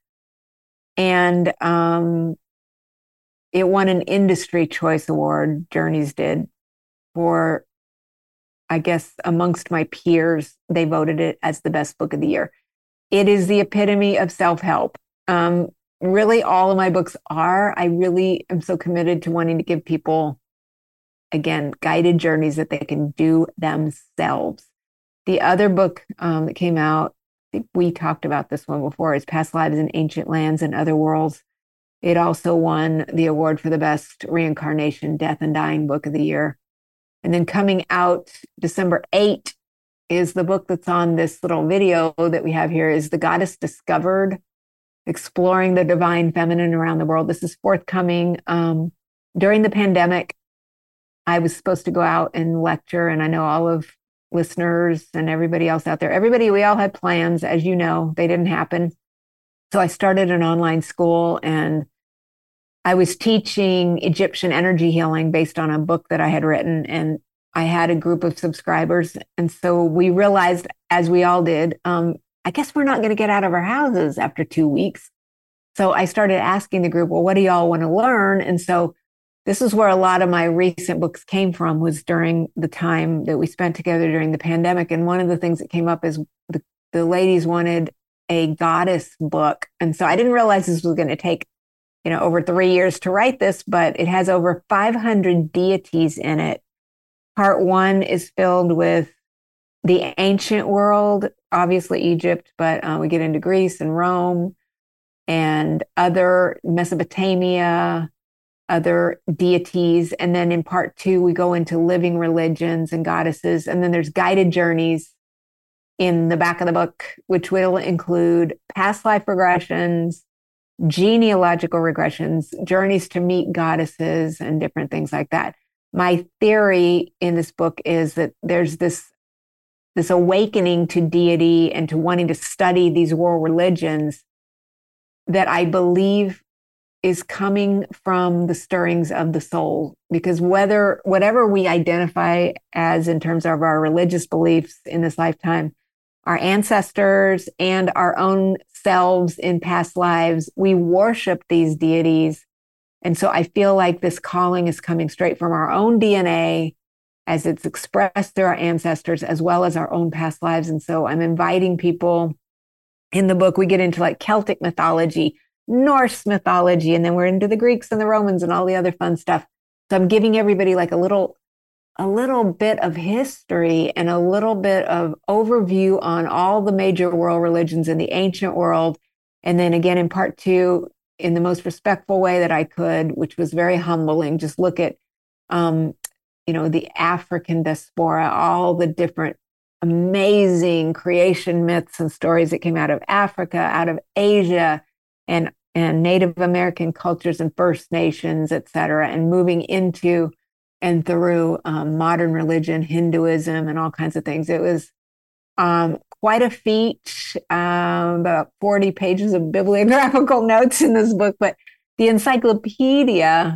And um, it won an Industry Choice Award, Journeys did, for, I guess, amongst my peers, they voted it as the best book of the year. It is the epitome of self-help. Um, really, all of my books are. I really am so committed to wanting to give people, again, guided journeys that they can do themselves. The other book um, that came out, I think we talked about this one before, is Past Lives in Ancient Lands and Other Worlds. It also won the award for the best reincarnation, death, and dying book of the year. And then coming out December eighth is the book that's on this little video that we have here, is The Goddess Discovered, Exploring the Divine Feminine Around the World. This is forthcoming. Um, during the pandemic, I was supposed to go out and lecture, and I know all of listeners and everybody else out there, everybody, we all had plans, as you know, they didn't happen. So I started an online school and I was teaching Egyptian energy healing based on a book that I had written. And I had a group of subscribers. And so we realized, as we all did, um, I guess we're not going to get out of our houses after two weeks. So I started asking the group, well, what do y'all want to learn? And so this is where a lot of my recent books came from, was during the time that we spent together during the pandemic. And one of the things that came up is the, the ladies wanted a goddess book. And so I didn't realize this was going to take, you know, over three years to write this, but it has over five hundred deities in it. Part one is filled with the ancient world, obviously Egypt, but uh, we get into Greece and Rome and other Mesopotamia, other deities. And then in part two, we go into living religions and goddesses. And then there's guided journeys in the back of the book, which will include past life regressions, genealogical regressions, journeys to meet goddesses, and different things like that. My theory in this book is that there's this, this awakening to deity and to wanting to study these world religions that I believe is coming from the stirrings of the soul. Because whether, whatever we identify as in terms of our religious beliefs in this lifetime, our ancestors and our own selves in past lives, we worship these deities And so I feel like this calling is coming straight from our own D N A as it's expressed through our ancestors, as well as our own past lives. And so I'm inviting people in the book. We get into like Celtic mythology, Norse mythology, and then we're into the Greeks and the Romans and all the other fun stuff. So I'm giving everybody like a little, a little bit of history and a little bit of overview on all the major world religions in the ancient world. And then again, in part two, in the most respectful way that I could, which was very humbling, just look at, um, you know, the African diaspora, all the different amazing creation myths and stories that came out of Africa, out of Asia, and and Native American cultures and First Nations, et cetera, and moving into and through um, modern religion, Hinduism, and all kinds of things. It was um, quite a feat, um, about forty pages of bibliographical notes in this book, but the encyclopedia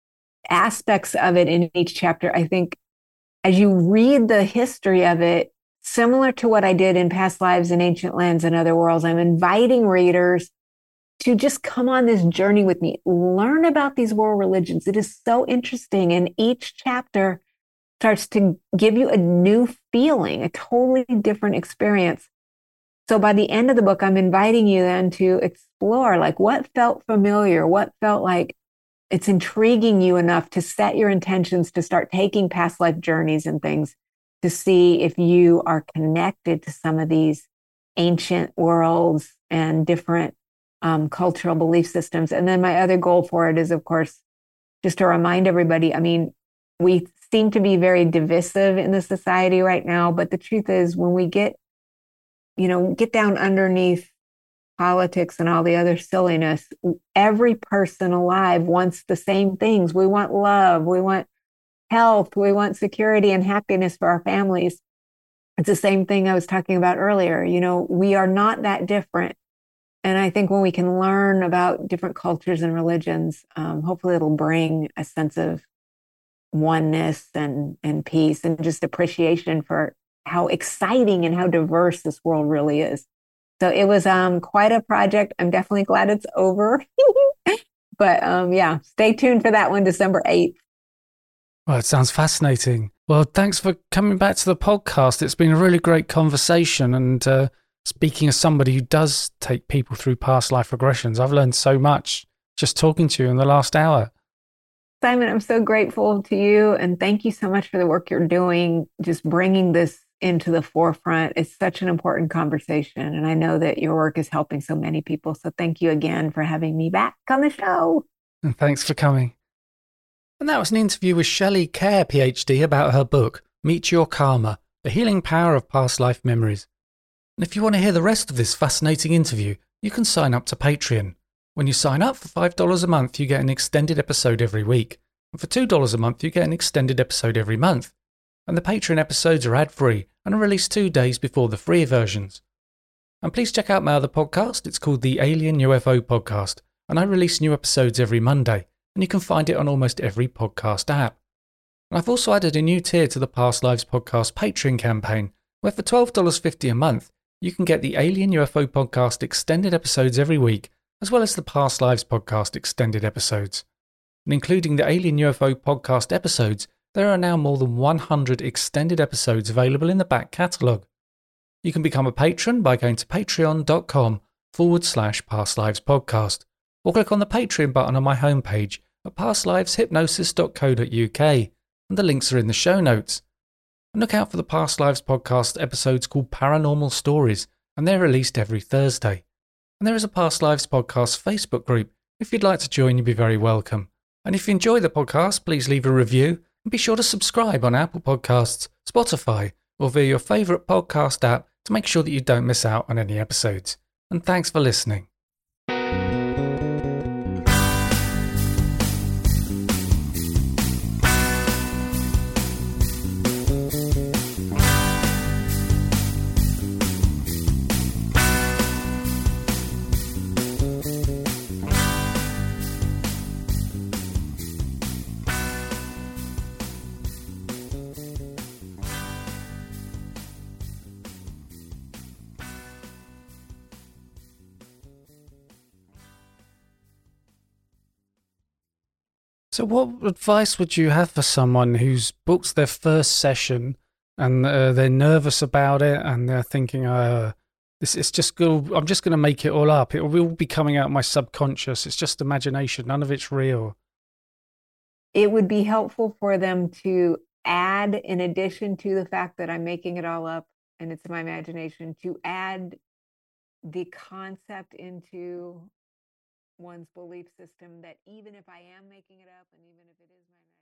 aspects of it in each chapter, I think, as you read the history of it, similar to what I did in Past Lives in Ancient Lands and Other Worlds, I'm inviting readers to just come on this journey with me, learn about these world religions. It is so interesting. And each chapter starts to give you a new feeling, a totally different experience. So by the end of the book, I'm inviting you then to explore like what felt familiar, what felt like it's intriguing you enough to set your intentions to start taking past life journeys and things to see if you are connected to some of these ancient worlds and different um, cultural belief systems. And then my other goal for it is, of course, just to remind everybody, I mean, we seem to be very divisive in the society right now, but the truth is when we get, you know, get down underneath politics and all the other silliness, every person alive wants the same things. We want love, we want health, we want security and happiness for our families. It's the same thing I was talking about earlier. You know, we are not that different. And I think when we can learn about different cultures and religions, um, hopefully it'll bring a sense of oneness and, and peace and just appreciation for how exciting and how diverse this world really is. So it was um, quite a project. I'm definitely glad it's over. But um, yeah, stay tuned for that one, December eighth. Well, it sounds fascinating. Well, thanks for coming back to the podcast. It's been a really great conversation. And uh, speaking as somebody who does take people through past life regressions, I've learned so much just talking to you in the last hour. Simon, I'm so grateful to you. And thank you so much for the work you're doing, just bringing this into the forefront. It's such an important conversation. And I know that your work is helping so many people. So thank you again for having me back on the show. And thanks for coming. And that was an interview with Shelley Kerr, P H D, about her book, Meet Your Karma, The Healing Power of Past Life Memories. And if you want to hear the rest of this fascinating interview, you can sign up to Patreon. When you sign up for five dollars a month, you get an extended episode every week. And for two dollars a month, you get an extended episode every month. And the Patreon episodes are ad-free and are released two days before the free versions. And please check out my other podcast. It's called the Alien U F O Podcast, and I release new episodes every Monday, and you can find it on almost every podcast app. And I've also added a new tier to the Past Lives Podcast Patreon campaign, where for twelve dollars fifty a month, you can get the Alien U F O Podcast extended episodes every week, as well as the Past Lives Podcast extended episodes. And including the Alien U F O Podcast episodes, there are now more than one hundred extended episodes available in the back catalogue. You can become a patron by going to patreon.com forward slash Past Lives Podcast, or click on the Patreon button on my homepage at pastliveshypnosis dot co dot uk, and the links are in the show notes. And look out for the Past Lives Podcast episodes called Paranormal Stories, and they're released every Thursday. And there is a Past Lives Podcast Facebook group. If you'd like to join, you'd be very welcome. And if you enjoy the podcast, please leave a review and be sure to subscribe on Apple Podcasts, Spotify, or via your favourite podcast app to make sure that you don't miss out on any episodes. And thanks for listening. So, what advice would you have for someone who's booked their first session and uh, they're nervous about it and they're thinking, uh, this it's just good. I'm just going to make it all up. It will all be coming out of my subconscious. It's just imagination. None of it's real. It would be helpful for them to add, in addition to the fact that I'm making it all up and it's my imagination, to add the concept into one's belief system that even if I am making it up and even if it is my